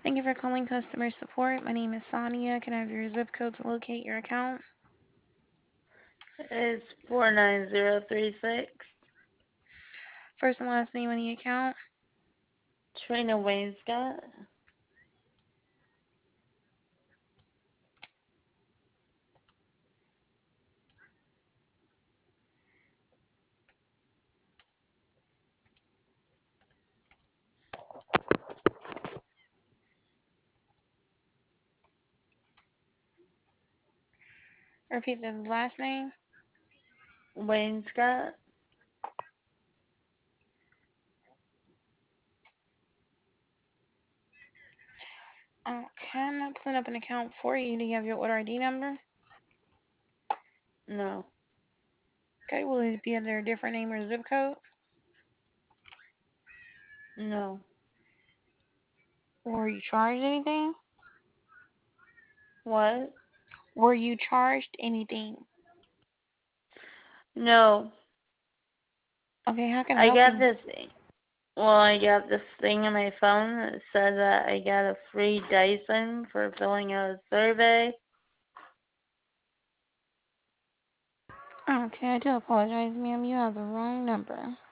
Thank you for calling customer support. My name is Sonia. Can I have your zip code to locate your account? It's 49036. First and last name on the account. Trina Wainscott. Repeat the last name. Wainscott. Okay, I'm not pulling up an account for you. Do you have your order ID number? No. Okay, will it be under a different name or zip code? No. Were you charged anything? What? Were you charged anything? No. Okay, how can I I help got you? this. Well, I got this thing on my phone that said that I got a free Dyson for filling out a survey. Okay, I do apologize, ma'am. You have the wrong number.